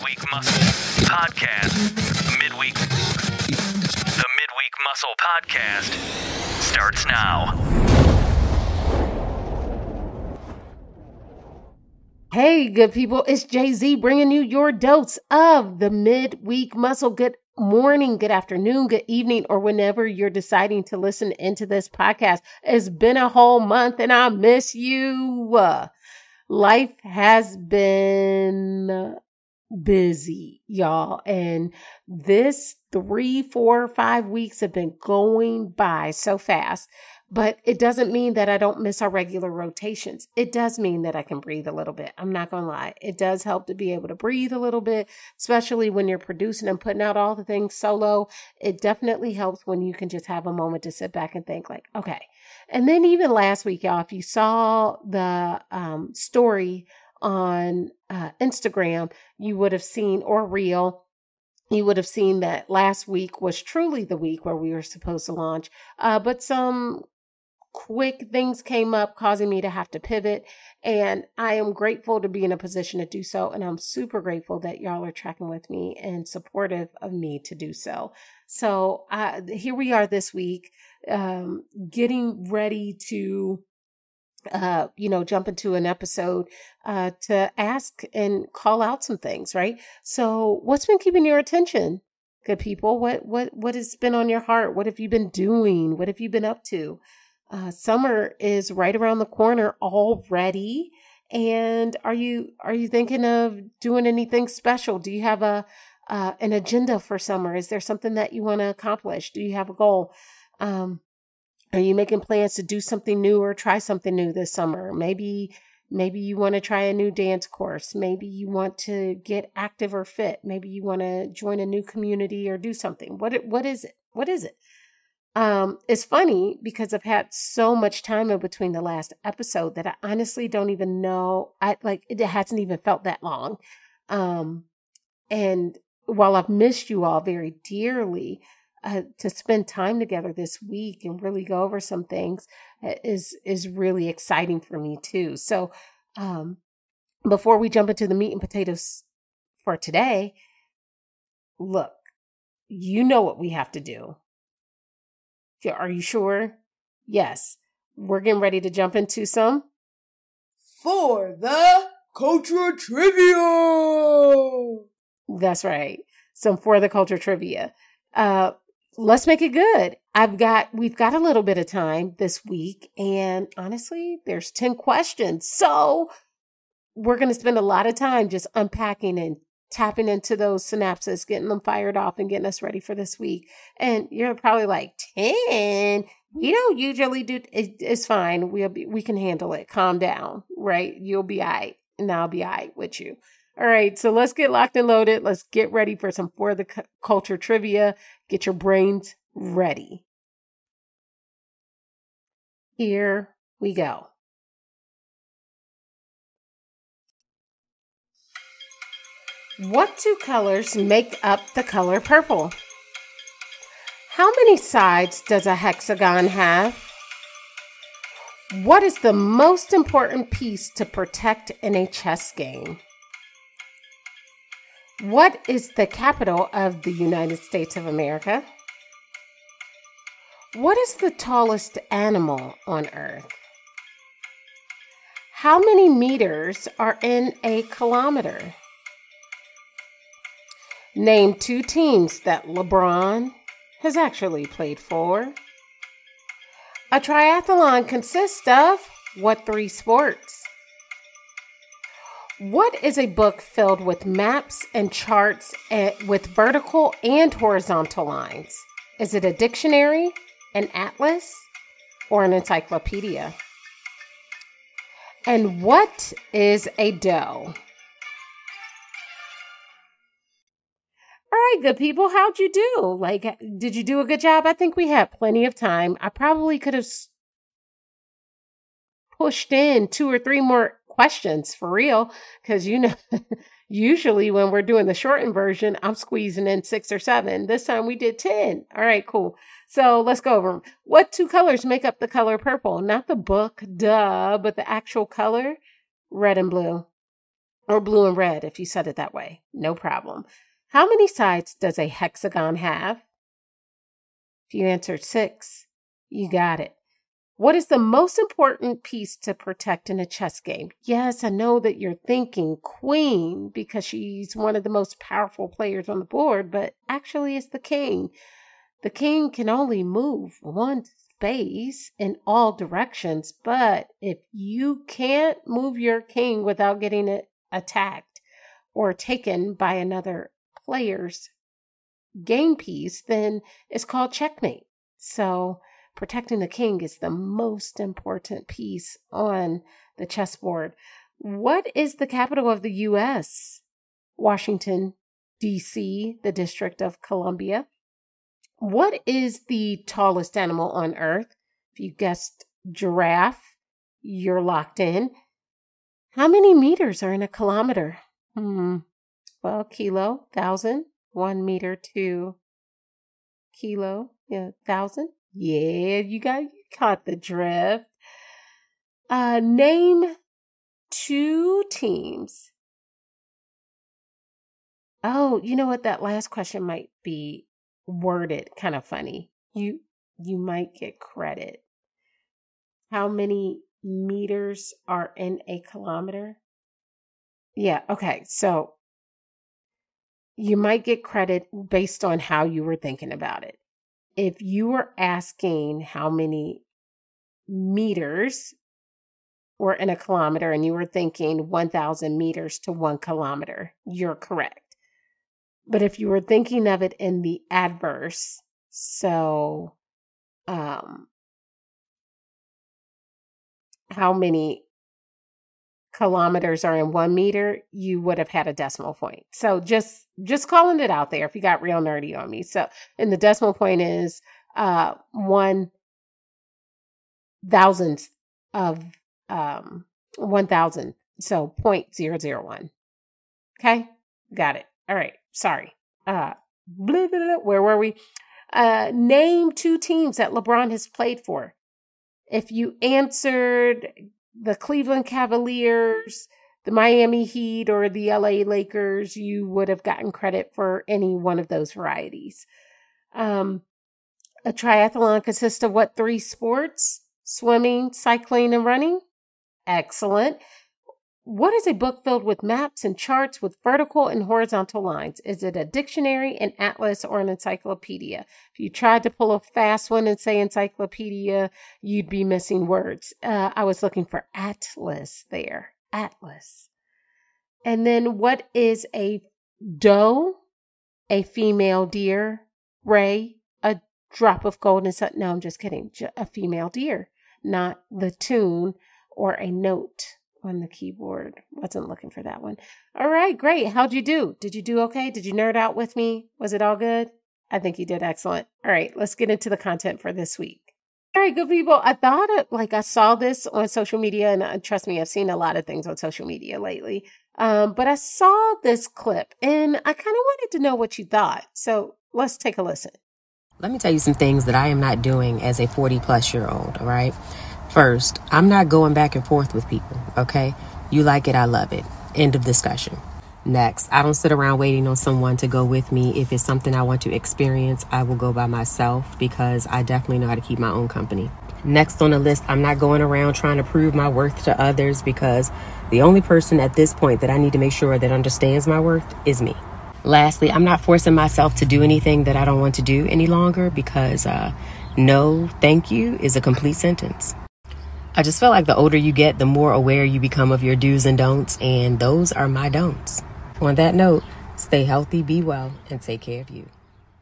Midweek Muscle Podcast. The Midweek Muscle Podcast starts now. Hey, good people, it's Jay-Z bringing you your dose of the Midweek Muscle. Good morning, good afternoon, good evening, or whenever you're deciding to listen into this podcast. It's been a whole month and I miss you. Life has been busy, y'all, and this 3, 4, 5 weeks have been going by so fast. But it doesn't mean that I don't miss our regular rotations. It does mean that I can breathe a little bit. I'm not going to lie. It does help to be able to breathe a little bit, especially when you're producing and putting out all the things solo. It definitely helps when you can just have a moment to sit back and think like, okay. And then even last week, y'all, if you saw the story on Instagram, you would have seen, or reel, you would have seen that last week was truly the week where we were supposed to launch. But some quick things came up causing me to have to pivot, and I am grateful to be in a position to do so, and I'm super grateful that y'all are tracking with me and supportive of me to do so. So here we are this week, getting ready to jump into an episode to ask and call out some things, right? So what's been keeping your attention, good people? What has been on your heart? What have you been doing? What have you been up to? Summer is right around the corner already. And are you thinking of doing anything special? Do you have an agenda for summer? Is there something that you want to accomplish? Do you have a goal? Are you making plans to do something new or try something new this summer? Maybe you want to try a new dance course. Maybe you want to get active or fit. Maybe you want to join a new community or do something. What is it? What is it? It's funny because I've had so much time in between the last episode that I honestly don't even know. It hasn't even felt that long. And while I've missed you all very dearly, to spend time together this week and really go over some things is really exciting for me too. So, before we jump into the meat and potatoes for today, look, you know what we have to do. Are you sure? Yes. We're getting ready to jump into some For the Culture Trivia. That's right. Some For the Culture Trivia. Let's make it good. We've got a little bit of time this week, and honestly, there's 10 questions. So we're going to spend a lot of time just unpacking and tapping into those synapses, getting them fired off and getting us ready for this week. And you're probably like, 10? We don't usually do, it's fine. We can handle it. Calm down, right? You'll be all right, and I'll be all right with you. All right, so let's get locked and loaded. Let's get ready for some For the Culture Trivia. Get your brains ready. Here we go. What two colors make up the color purple? How many sides does a hexagon have? What is the most important piece to protect in a chess game? What is the capital of the United States of America? What is the tallest animal on Earth? How many meters are in a kilometer? Name 2 teams that LeBron has actually played for. A triathlon consists of what 3 sports? What is a book filled with maps and charts with vertical and horizontal lines? Is it a dictionary, an atlas, or an encyclopedia? And what is a dough? All right, good people, how'd you do? Did you do a good job? I think we had plenty of time. I probably could have pushed in 2 or 3 more questions for real, because usually when we're doing the shortened version, I'm squeezing in 6 or 7. This time we did 10. All right, cool. So let's go over them. What 2 colors make up the color purple? Not the book, duh, but the actual color, red and blue. or blue and red if you said it that way. No problem. How many sides does a hexagon have? If you answered 6, you got it. What is the most important piece to protect in a chess game? Yes, I know that you're thinking queen because she's one of the most powerful players on the board, but actually it's the king. The king can only move one space in all directions, but if you can't move your king without getting it attacked or taken by another player's game piece, then it's called checkmate. So protecting the king is the most important piece on the chessboard. What is the capital of the U.S.? Washington, D.C., the District of Columbia. What is the tallest animal on Earth? If you guessed giraffe, you're locked in. How many meters are in a kilometer? Well, kilo, 1,000. 1 meter to kilo, 1,000. Yeah, you caught the drift. Name 2 teams. Oh, you know what? That last question might be worded kind of funny. You might get credit. How many meters are in a kilometer? Yeah, okay. So you might get credit based on how you were thinking about it. If you were asking how many meters were in a kilometer and you were thinking 1,000 meters to 1 kilometer, you're correct. But if you were thinking of it in the adverse, so how many kilometers are in 1 meter, you would have had a decimal point. So just calling it out there if you got real nerdy on me. So, and the decimal point is 1,000th of 1,000. So 0.001. Okay, got it. All right. Sorry. Blah, blah, blah. Where were we? Name 2 teams that LeBron has played for. If you answered the Cleveland Cavaliers, the Miami Heat, or the LA Lakers, you would have gotten credit for any one of those varieties. A triathlon consists of what 3 sports? Swimming, cycling, and running? Excellent. What is a book filled with maps and charts with vertical and horizontal lines? Is it a dictionary, an atlas, or an encyclopedia? If you tried to pull a fast one and say encyclopedia, you'd be missing words. I was looking for atlas there. Atlas. And then what is a doe? A female deer. Ray, a drop of gold and sun. No, I'm just kidding. A female deer, not the tune or a note on the keyboard. Wasn't looking for that one. All right, great. How'd you do? Did you do okay? Did you nerd out with me? Was it all good? I think you did excellent. All right, let's get into the content for this week. All right, good people. I thought I saw this on social media, and trust me, I've seen a lot of things on social media lately. But I saw this clip, and I kind of wanted to know what you thought. So let's take a listen. Let me tell you some things that I am not doing as a 40-plus-year-old, all right? First, I'm not going back and forth with people, okay? You like it, I love it. End of discussion. Next, I don't sit around waiting on someone to go with me. If it's something I want to experience, I will go by myself because I definitely know how to keep my own company. Next on the list, I'm not going around trying to prove my worth to others because the only person at this point that I need to make sure that understands my worth is me. Lastly, I'm not forcing myself to do anything that I don't want to do any longer because no, thank you is a complete sentence. I just feel like the older you get, the more aware you become of your do's and don'ts, and those are my don'ts. On that note, stay healthy, be well, and take care of you.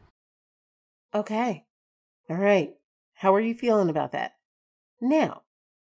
Okay. All right. How are you feeling about that? Now,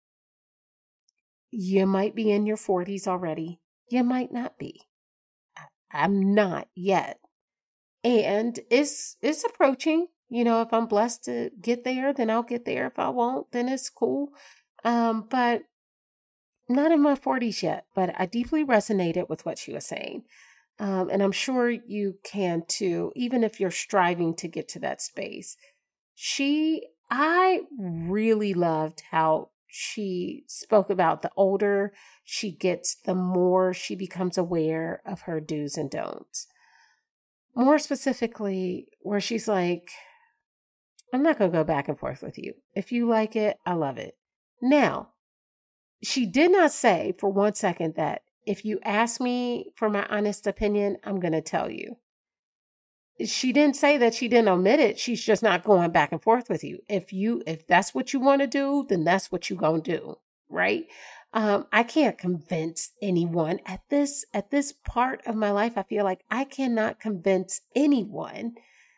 you might be in your 40s already. You might not be. I'm not yet. And it's approaching. You know, if I'm blessed to get there, then I'll get there. If I won't, then it's cool. But not in my 40s yet, but I deeply resonated with what she was saying. And I'm sure you can too, even if you're striving to get to that space. I really loved how she spoke about the older she gets, the more she becomes aware of her do's and don'ts. More specifically, where she's like, I'm not going to go back and forth with you. If you like it, I love it. Now, she did not say for 1 second that if you ask me for my honest opinion, I'm going to tell you. She didn't say that she didn't omit it. She's just not going back and forth with you. If that's what you want to do, then that's what you're going to do, right? I can't convince anyone at this part of my life. I feel like I cannot convince anyone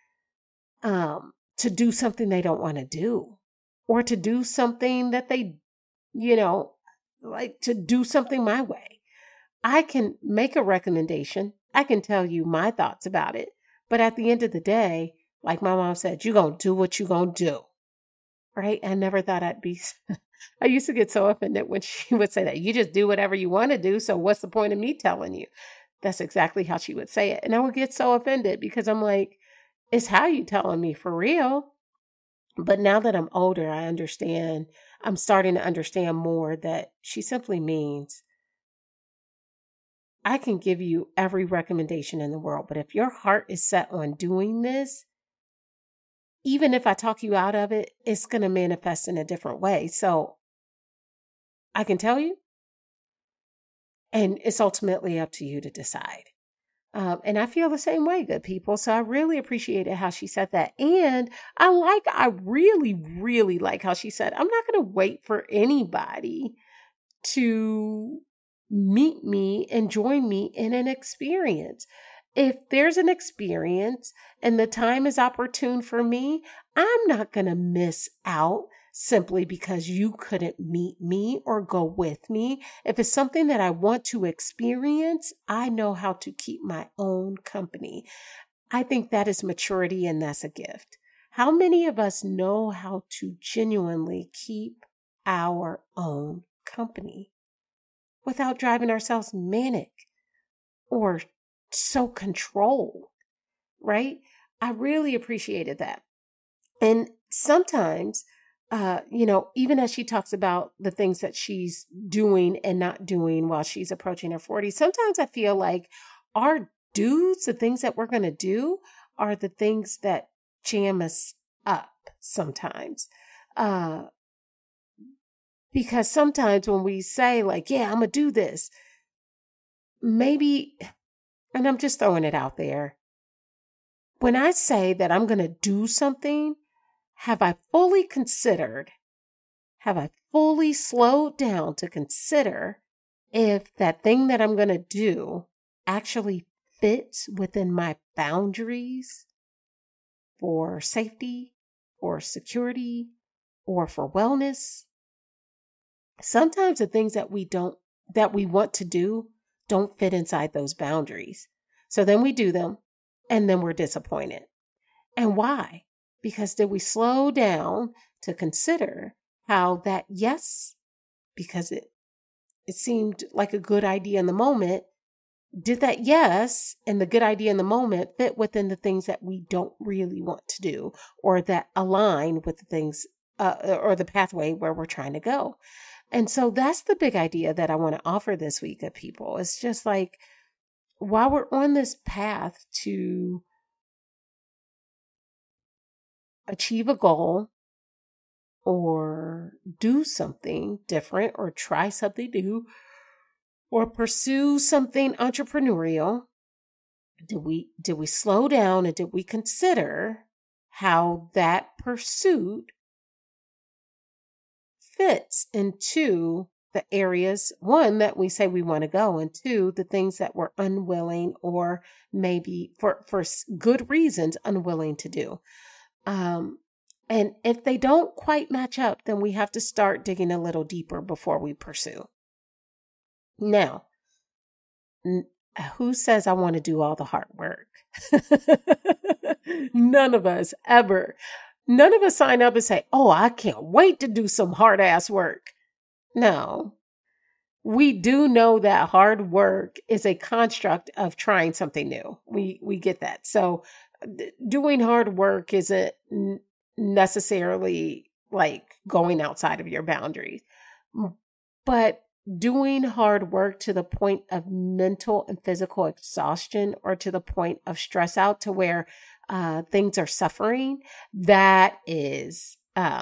to do something they don't want to do, or to do something that they, like to do something my way. I can make a recommendation. I can tell you my thoughts about it. But at the end of the day, like my mom said, you're going to do what you're going to do, right? I never thought I'd be, I used to get so offended when she would say that. You just do whatever you want to do, so what's the point of me telling you? That's exactly how she would say it. And I would get so offended because I'm like, it's how you telling me for real. But now that I'm older, I understand. I'm starting to understand more that she simply means, I can give you every recommendation in the world, but if your heart is set on doing this, even if I talk you out of it, it's going to manifest in a different way. So I can tell you, and it's ultimately up to you to decide. And I feel the same way, good people. So I really appreciated how she said that. And I really, really like how she said, I'm not going to wait for anybody to meet me and join me in an experience. If there's an experience and the time is opportune for me, I'm not going to miss out simply because you couldn't meet me or go with me. If it's something that I want to experience, I know how to keep my own company. I think that is maturity, and that's a gift. How many of us know how to genuinely keep our own company without driving ourselves manic or so controlled, right? I really appreciated that. And sometimes, even as she talks about the things that she's doing and not doing while she's approaching her 40s, sometimes I feel like our do's, the things that we're going to do, are the things that jam us up sometimes. Because sometimes when we say like, yeah, I'm going to do this, maybe, and I'm just throwing it out there. When I say that I'm going to do something, have I fully slowed down to consider if that thing that I'm going to do actually fits within my boundaries for safety, or security, or for wellness? Sometimes the things that we want to do don't fit inside those boundaries. So then we do them, and then we're disappointed. And why? Because did we slow down to consider how that yes, because it seemed like a good idea in the moment, did that yes and the good idea in the moment fit within the things that we don't really want to do, or that align with the things or the pathway where we're trying to go? And so that's the big idea that I want to offer this week of people. It's just like, while we're on this path to achieve a goal or do something different or try something new or pursue something entrepreneurial, did we slow down and did we consider how that pursuit fits into the areas, one, that we say we want to go, and two, the things that we're unwilling or maybe for good reasons unwilling to do. And if they don't quite match up, then we have to start digging a little deeper before we pursue. Now, who says I want to do all the hard work? None of us ever. None of us sign up and say, oh, I can't wait to do some hard ass work. No, we do know that hard work is a construct of trying something new. We get that. So doing hard work isn't necessarily like going outside of your boundaries. But doing hard work to the point of mental and physical exhaustion, or to the point of stress out to where things are suffering, that is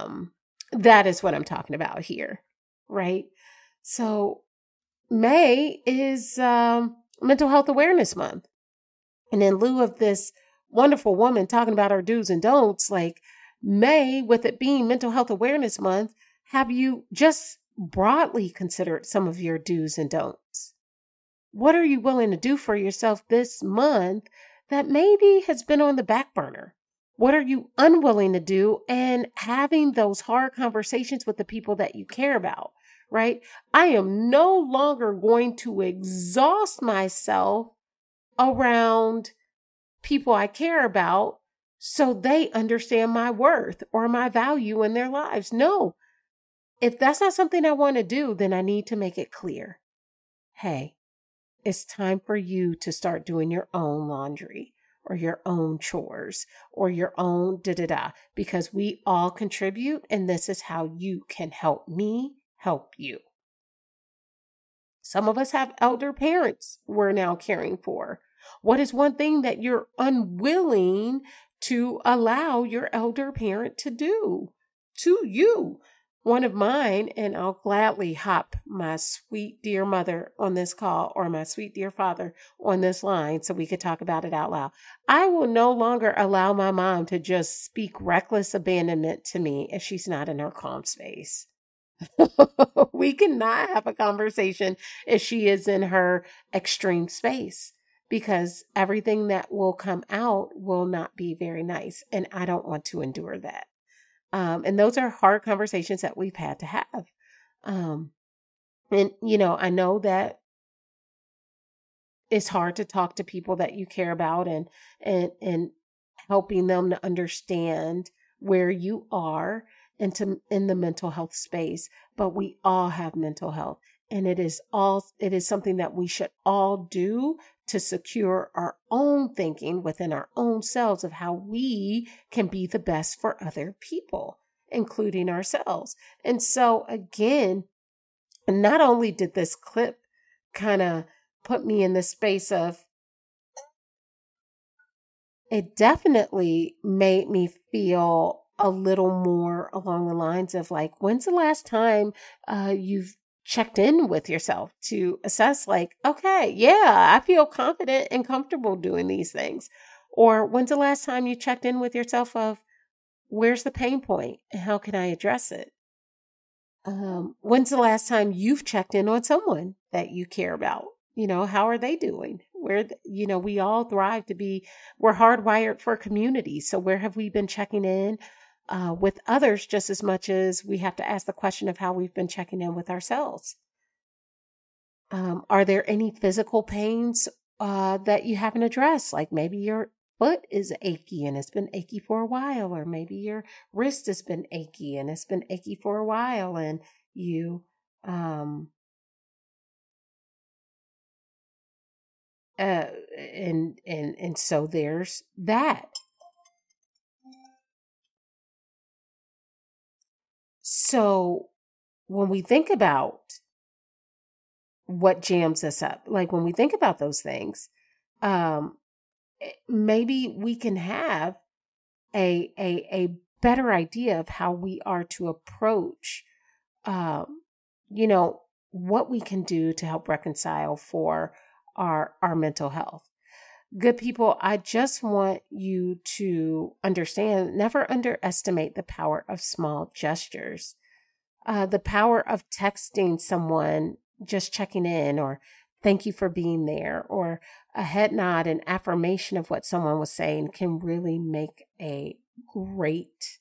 what I'm talking about here, right? So May is Mental Health Awareness Month. And in lieu of this wonderful woman talking about her do's and don'ts, like May, with it being Mental Health Awareness Month, have you just broadly considered some of your do's and don'ts? What are you willing to do for yourself this month that maybe has been on the back burner? What are you unwilling to do? And having those hard conversations with the people that you care about, right? I am no longer going to exhaust myself around people I care about so they understand my worth or my value in their lives. No, if that's not something I want to do, then I need to make it clear. Hey, it's time for you to start doing your own laundry or your own chores or your own because we all contribute, and this is how you can help me help you. Some of us have elder parents we're now caring for. What is one thing that you're unwilling to allow your elder parent to do to you? One of mine, and I'll gladly hop my sweet dear mother on this call or my sweet dear father on this line so we could talk about it out loud. I will no longer allow my mom to just speak reckless abandonment to me if she's not in her calm space. We cannot have a conversation if she is in her extreme space, because everything that will come out will not be very nice. And I don't want to endure that. And those are hard conversations that we've had to have. And, I know that it's hard to talk to people that you care about and helping them to understand where you are in the mental health space. But we all have mental health, and it is something that we should all do to secure our own thinking within our own selves of how we can be the best for other people, including ourselves. And so again, not only did this clip kind of put me in the space of, it definitely made me feel a little more along the lines of like, when's the last time you've checked in with yourself to assess like, okay, yeah, I feel confident and comfortable doing these things? Or when's the last time you checked in with yourself of, where's the pain point and how can I address it? When's the last time you've checked in on someone that you care about? How are they doing? We all thrive we're hardwired for community. So where have we been checking in with others just as much as we have to ask the question of how we've been checking in with ourselves? Are there any physical pains that you haven't addressed? Like maybe your foot is achy and it's been achy for a while, or maybe your wrist has been achy and it's been achy for a while, and you and so there's that. So when we think about what jams us up, like when we think about those things, maybe we can have a better idea of how we are to approach, what we can do to help reconcile for our mental health. Good people, I just want you to understand, never underestimate the power of small gestures. The power of texting someone, just checking in, or thank you for being there, or a head nod and affirmation of what someone was saying can really make a great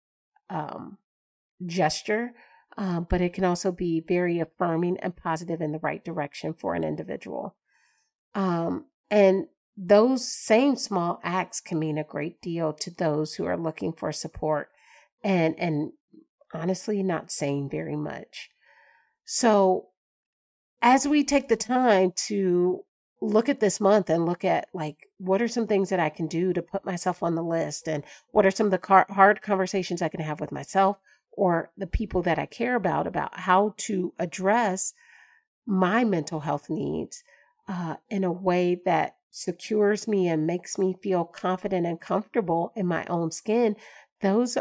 gesture. But it can also be very affirming and positive in the right direction for an individual. And those same small acts can mean a great deal to those who are looking for support and honestly not saying very much. So as we take the time to look at this month and look at like, what are some things that I can do to put myself on the list, and what are some of the hard conversations I can have with myself or the people that I care about how to address my mental health needs in a way that secures me and makes me feel confident and comfortable in my own skin. That's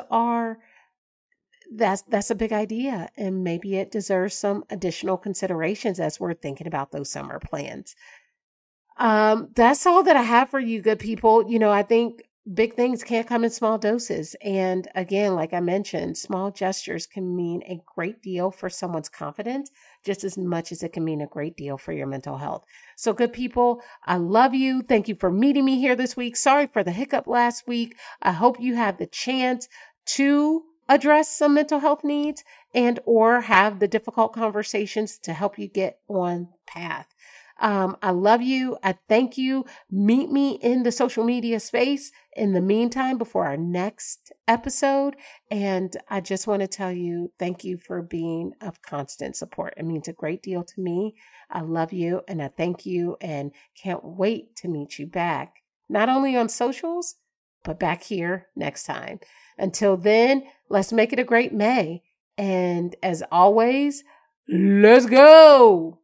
a big idea. And maybe it deserves some additional considerations as we're thinking about those summer plans. That's all that I have for you, good people. I think big things can't come in small doses. And again, like I mentioned, small gestures can mean a great deal for someone's confidence, just as much as it can mean a great deal for your mental health. So good people, I love you. Thank you for meeting me here this week. Sorry for the hiccup last week. I hope you have the chance to address some mental health needs and or have the difficult conversations to help you get on path. I love you. I thank you. Meet me in the social media space in the meantime before our next episode. And I just want to tell you, thank you for being of constant support. It means a great deal to me. I love you and I thank you and can't wait to meet you back, not only on socials, but back here next time. Until then, let's make it a great May. And as always, let's go.